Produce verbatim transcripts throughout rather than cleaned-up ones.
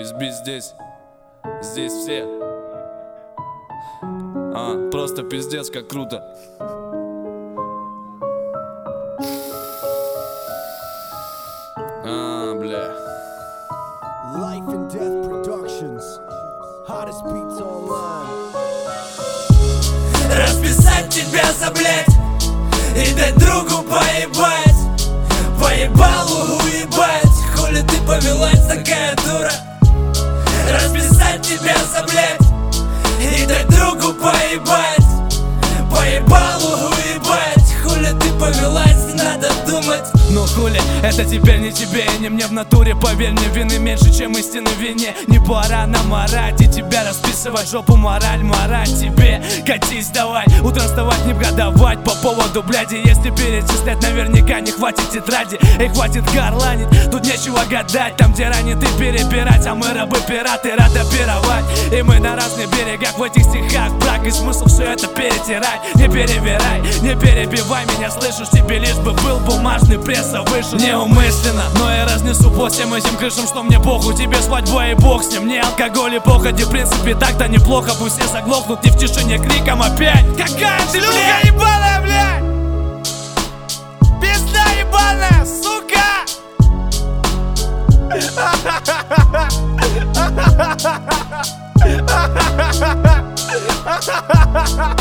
Весь бит здесь, здесь все. А, просто пиздец, как круто. А, бля. Life and Death Productions. Hottest beats online. Расписать тебя за блять и дать другу поебать. Поебалу уебать. Хули ты повелась, такая дура. Расписать тебя за блять и дать другу поебать. Поебалу уебать. Хули ты повелась, надо думать. Ну хули, это теперь не тебе и не мне в натуре. Поверь мне, вины меньше, чем истины в вине. Не пора нам орать и тебя расписывать. Жопу мораль, мораль тебе. Катись давай, утром вставать не гадовать по поводу бляди. Если перечислять, наверняка не хватит тетради. Эй, хватит горланить, тут нечего гадать. Там, где ранит и перебирать, а мы рабы-пираты, рады пировать. И мы на разных берегах в этих стихах. Брак и смысл все это перетирай. Не перевирай, не перебивай меня, слышишь? Тебе лишь бы был бумажный пресса вышел. Неумышленно, но я разнесу по всем этим крышам, что мне похуй. Тебе свадьба и бог с ним, не алкоголь и походи. В принципе так-то неплохо, пусть все заглохнут не в тишине криком опять. Какая ты, блядь, ебаная, блядь! Пизда ебаная, сука!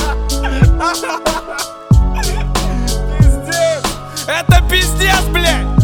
Пиздец! Это пиздец, блядь!